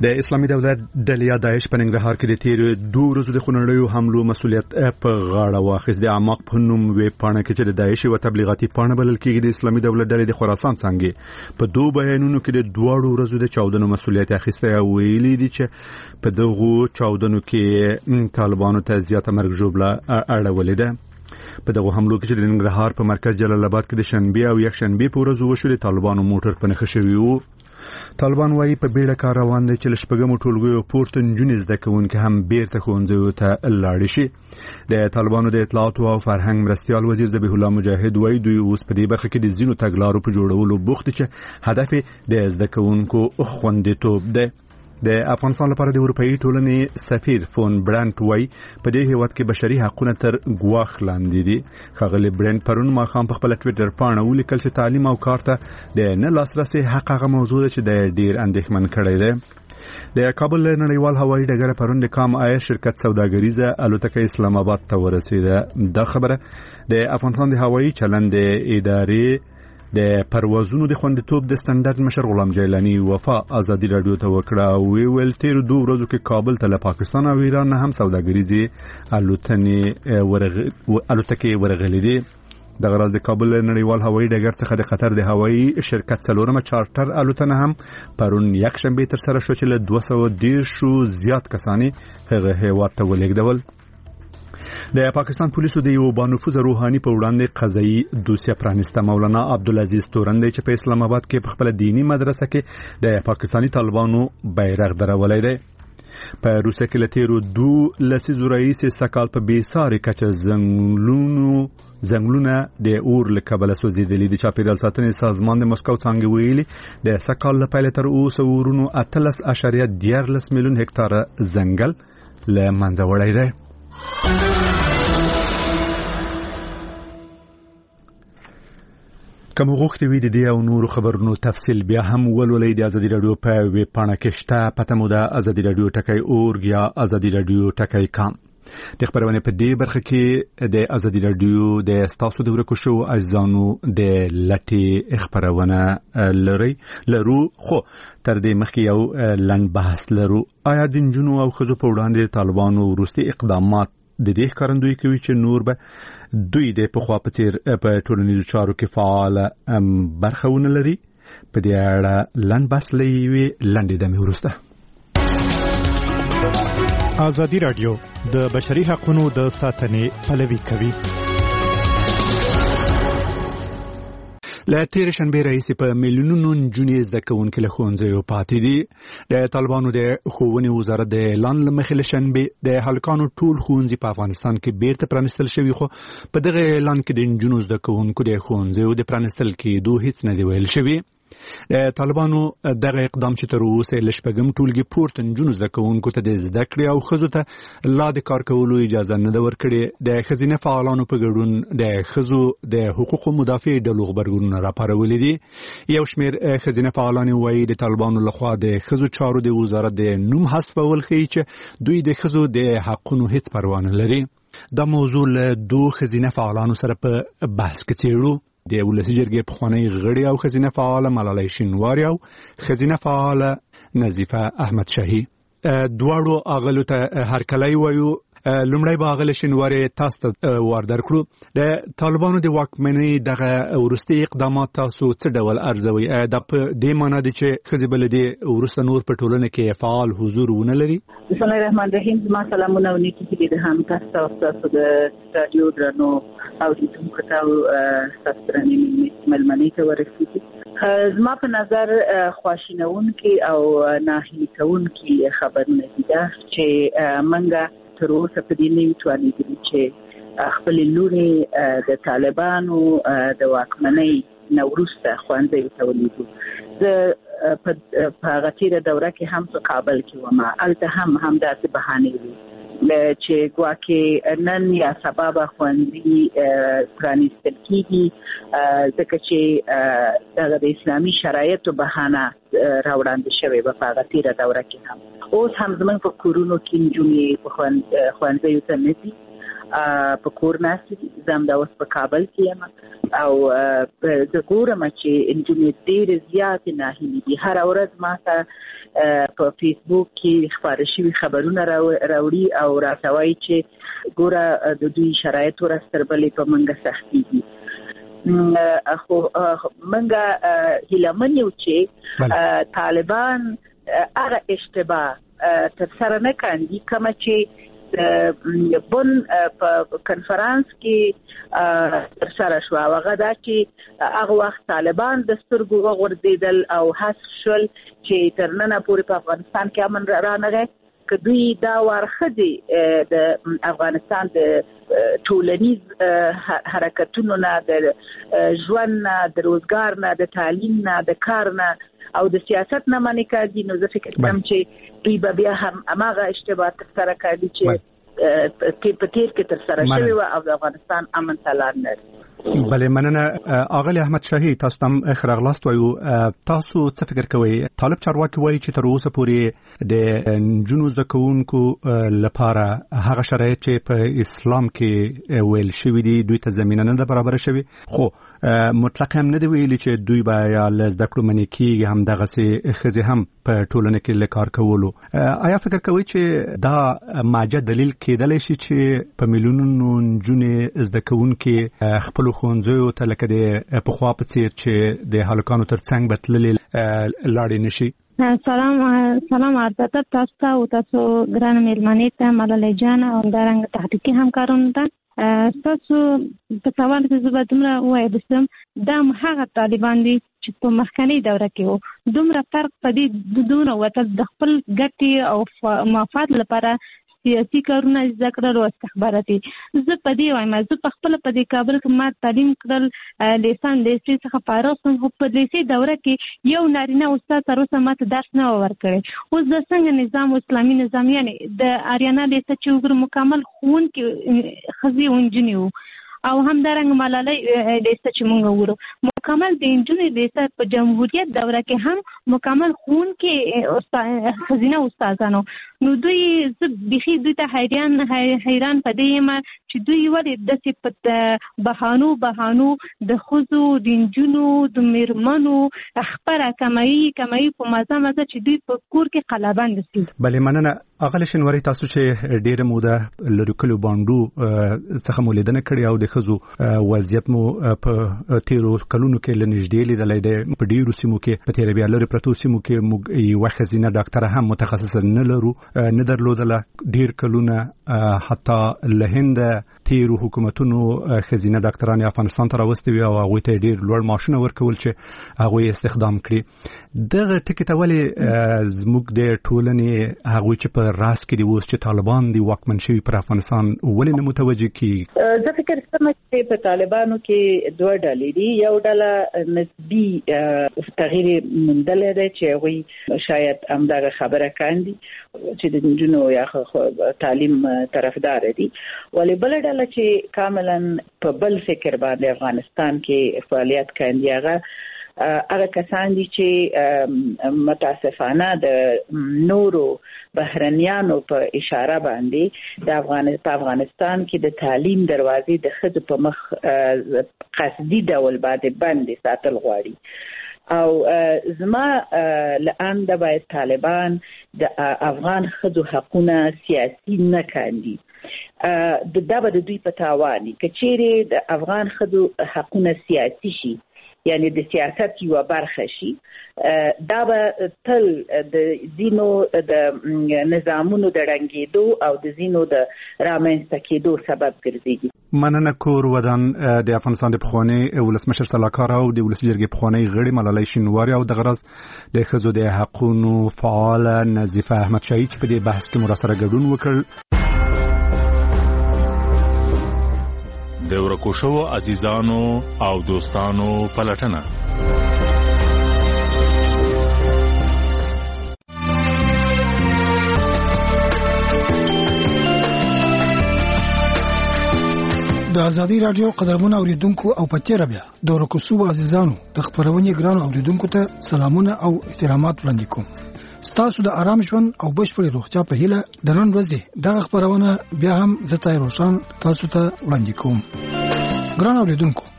د اسلامي دولت ډلې داعش په ننګرهار کې د تیر 2 ورځو د خونړیو حملو مسؤلیت په غاړه واخیست. د اعماق په نوم وی پاڼه کې چې د داعش او تبلیغاتي پاڼه بلل کېږي د اسلامي دولت ډلې د خراسان څنګه په 2 بیانونو کې د 2 ورځو د چاودنو مسؤلیت اخیسته او ویلي دي چې په دغه چاودنو کې طالبانو ته زیاته مرګ ژوبله اړولې ده. په دغه حملو کې چې د ننګرهار په مرکز جلال آباد کې د شنبه او یک شنبه په ورځ وشو، د طالبانو موټر په نښه شوی وو. طالبان وايي په بیړه کار روان دي چې لشپږم ټولګیو پورته نجونې زده کوونکي هم بیرته ښوونځیو ته لاړ شي. د طالبانو د اطلاعات او فرهنګ مرستیال وزیر ذبیح الله مجاهد وايي دوی اوس په دې برخه کې د ځینو تګلارو په جوړولو بوخت دي چې هدف د زده کوونکو خوندیتوب ده. د افغانستان لپاره د اروپאי ټولنې سفیر فون برانت وايي په دې هیواد کې بشري حقوقونه تر ګواښ لاندې دي. ښاغلي برانت پرون ماښام په خپل ټویټر باندې ولیکل چې تعلیم او کار ته د نه لاسرسي حق هغه موضوع ده چې د ډیر اندېښمن کړی دی. د کابل نړیوال هوایي ډګر پرون د کام ایر شرکت سوداګریزه الوتکه اسلام آباد ته ورسېده. دا خبره د افغانستان د هوایي چلند ادارې د پروازونو د خوندیتوب د سټنډرډ مشر غلام جیلانی وفا ازادي رادیو ته وکړه او ویل تیر 2 ورځو کې کابل ته له پاکستان او ایران نه هم سوداګریزي الوتکې ورغلې دي. د غراز د کابل نړیوال هوایي ډګر څخه د قطر د هوایي شرکت څلورمه چارټر الوتنه هم پرون یک شنبه تر سره شو چې له 210 زیات کسانی هغه هیواد ته ولېږدول. د پاکستان پولیسو د یو بانفوذ روحاني په وړاندې قضایي دوسیه پرانسته. مولانا عبدالعزیز تورندی چې په اسلام آباد کې په خپل دینی مدرسه کې د پاکستانی طالبانو بیرغ درولای دی. په روسیه کې لتیرو 2 لسیزو رئیس سکال په بیساري کچه زنګلونه د اور له کبله سوځیدلي دي. چاپیریال ساتنې سازمان د مسکو څنګه ویلي د سکال له پیل تر اوسه ورونو 13.13 میلیون هکتار ځنګل له منځه وړی دی. کوم غوښتي وي د دې او نورو خبرونو تفصیل بیا هم ولولئ د ازادي رادیو په ویب پاڼه کې شته. پته مو ده ازادي رادیو ټکی یا ازادي رادیو ټکی کام. د خبرونه په دې برخه کې د ازادي رادیو د ستاسو د ورکو شو ازانو د لټي خبرونه لرو خو تر دې مخکې یو لنډ بحث لرو. آیا د جنونو او خزو په وړاندې طالبانو وروستي اقدامات د دې ښکارندوی کوي چې نور به دوی د پخوا په څیر په ټولنیزو چارو کې فعال برخه ونه لري؟ په دې اړه لنډ بحث لوي لنډې دمې وروسته. ازادي رادیو د بشري حقوقو د ساتنې پلوي کوي. له تیر شنبه رئیس په میلیونونو نجونې زده کوونکي له ښوونځیو پاتې دي. د طالبانو د ښوونې وزارت د اعلان له مخې له شنبه د هلکانو ټول ښوونځي په افغانستان کې بیرته پرانستل شوي، خو په دغه اعلان کې د نجونو زده کوونکو د ښوونځیو د پرانستل کېدو هیڅ نه دی ویل شوی. د طالبانو دغه اقدام چې تر اوسه لشپږم ټولګي پورته نجونو زده کوونکو ته د زده کړې او ښځو ته لا د کار کولو اجازه نه ده ورکړې. د ښځینه فعالانو په ګډون د ښځو د حقوقو مدافع ډلو غبرګونونه راپارولي دي. یو شمېر ښځینه فعالان وایي د طالبانو لخوا د ښځو چارو د وزارت د نوم حذفول ښیي چې دوی د ښځو د حقونو هیڅ پروا نه لري. دا موضوع له 2 ښځینه فعالانو سره په بحث کې څېړو. د ولسي جرګې پخوانی غړي او ښځینه فعاله ملالۍ شینواري او ښځینه فعاله نظیفه احمد شاهي. دواړو اغلو ته هرکلی وایو. لومړی به اغله شینواري تاسو ته واردر کړو. د طالبانو د واکمنۍ دغه وروستي اقدامات تاسو څه ډول ارزوي؟ د دې معنی دی چې ښځې بل دې وروسته نور په ټولنه کې فعال حضور ونه لري؟ بسم الله الرحمن الرحیم. زما سلامونه او نیکی دې د هم تاسو د رادیو درنو او د کومتاو ساترنې ملمنې ته ورسېږي. زما په نظر خواشینون کې او ناهیلي کون کې خبرونه دي چې منګه تر اوسه په دې نه توانېدلي چې خپل لوري د طالبانو د واکمنۍ نه وروسته ښوونځیو ته ولیږو. زه په هغه تېره دوره کې هم په کابل کې وم. هلته هم همداسې بهانې وي چې ګواکې نن یا سبا به ښوونځي پرانیستل کېږي ځکه چې دغه د اسلامي شرایطو بهانه راوړاندې شوې به په هغه تېره دوره کې هم. اوس هم زموږ په کورونو کې نجونې په ښوونځیو ته نه ځي په کور ناستې زم دا اوس په کابل کې یم او زه ګورم چې نجونې ډېرې زیاتې ناهیلې دي. هره ورځ ما ته په فیسبوک کې خپاره شوي خبرونه راوړي او راته وایي چې ګوره د دوی شرایط ورځ تر بلې په منګه سختېږي. خو منګه هیلهمن یو چې طالبان هغه اشتباه ترسره نه کاندي کومه چې بن په کنفرانس کې ترسره شو. هغه دا چې هغه وخت طالبان د سترګو وغورځېدل او حذف شول چې تر ننه پورې په افغانستان کې امن رانغی. که دوی دا وارخه دي د افغانستان د ټولنیز حرکتونو نه، د ژوند نه، د روزګار نه، د تعلیم نه، د کار نه او د سیاست نه منې کاږي، نو زه فکر کوم چې دوی به بیا هم هماغه اشتباه ترسره کړي چې په تیر کې ترسره شوي وه او د افغانستان امن ته لار نه بله مننه. اغلی احمد شاهي تاسو تم اخر اغلاست وایو، تاسو څه فکر کوئ؟ طالب چارواکي وایي چې تر اوسه پورې د نجونو زده کوونکو لپاره هغه شرایط چې په اسلام کې ویل شوي دي دوی ته زمینه نه ده برابره شوي، خو مطلق هم نه دی ویلي چې دوی به یا له زده کړو منې کېږي، همدغسې ښځې هم په ټولنه کې له کار کولو. آیا فکر کوئ چې دا ماجه دلیل کېدلی شي چې په میلیونونو نجونې زده کوونکې خپلو ښوونځیو ته لکه د پخوا په څېر چې د هلکانو تر څنګ به تللې لاړې نه شي؟ سلام عرض ادب تاسو ته او تاسو ګرانه مېلمنې ته، ملالۍ جان او همدارنګه تحقیقي همکارانو ته. تاسو په سوال کې زه به دومره ووایسم، دا هغه طالبان دي چې په مخکنۍ دوره کې وو. دومره فرق په دې دونه وتل د خپل ګټې او مفاد لپاره سیاسي کارونه زده کړل او استخباراتي. زه په دې وایم، زه په خپله په دې کابل کې ما تعلیم کړل، لیسان لیسې څخه فارغ شوم، خو په لیسې دوره کې یو نارینه استاد تر اوسه ما ته درس نه ورکړی. اوس د څنګه نظام اسلامي نظام یعنې د اریانا لیسه چې وګورو مکمل ښوونکي ښځې او نجونې وو او همدارنګه ملالۍ لیسه چې موږ وګورو مکمل د نجونې لیسه په جمهوریت دوره کې هم مکمل ښوونکي ښځینه استادانو. نو دوی زه بیخي دوی ته حیران په دې یم چې دوی ولې داسې په بهانو د ښځو د نجونو د مېرمنو خپره کمایي په مزه چې دوی په کور کې قلابند دي. بله مننه. اغلی شنواری، تاسو چې ډېره موده لرو کلو باندو څخه مو لیدنه کړې او د ښځو وضعیت مو په تیرو کلونو کې له نږدې لیدلی دی. په ډېرو سیمو کې په تیره بیا لرې پرتو سیمو کې موږ یوه ښځینه ډاکټره هم متخصصه نه درلودله. ډېر کلونه حتی له هنده تیرو حکومتونو ښځینه ډاکټران افغانستان ته راوستي وي او هغوی ته ډېر لوړ معاشونه ورکول چې هغوی استخدام کړي. دغه ټکي ته ولې زموږ د ټولنې هغوی چې په راس کې دي اوس چې طالبان دي واکمن شوي پر افغانستان ولې نه متوجه کیږي؟ زه فکر کوم چې په طالبانو کې دوه ډلې دي. یو ډله نسبي تغییر موندلی دی چې هغوی شاید همدغه خبره کاندي چې د نجونو یا تعلیم طرفدار دي، ولې بله ډله چې کاملا په بل فکر باندې افغانستان کې فعالیت کاندي هغه کسان دي چې متاسفانه د نورو بهرنیانو په اشاره باندې د افغانستان کې د تعلیم دروازې د ښځو په مخ قصدي ډول باندې بندې ساتل غواړي. او زما لعنده باید طالبان د افغان ښځو حقونه سیاسي نه کاندي. دا به د دوی په تاوان وي که چیرې د افغان ښځو حقونه سیاسي شي، یعنی د سیاست یو برخه شي، دا به تل د ځینو د نظامونو د ړنګېدو او د ځینو د رامنځته کېدو سبب ګرځېږي. مننه. کور ودان د افغانستان د پخواني ولسمشر سلاکار او د ولسي جرګې پخواني غړي ملالۍ شینواري او د غرض د ښځو د حقونو فعاله نظیفه احمد شاهي چې په دې بحث کې مراسره ګډون وکړ. د ورکو شوو عزیزانو او دوستانو پلټنه. د ازادي رادیو قدرمنو اوریدونکو او پټیره بیا د ورکو شوو عزیزانو د خبرونې ګرانو اوریدونکو ته سلامونه او احترامات وړاندې کوم. ستاسو د آرام ژوند او بشپړ روغتیا په هیله د نن ورځې دغه خبرونه بیا هم زه طاهر روشن تاسو ته وړاندې کوم. ګران اوریدونکو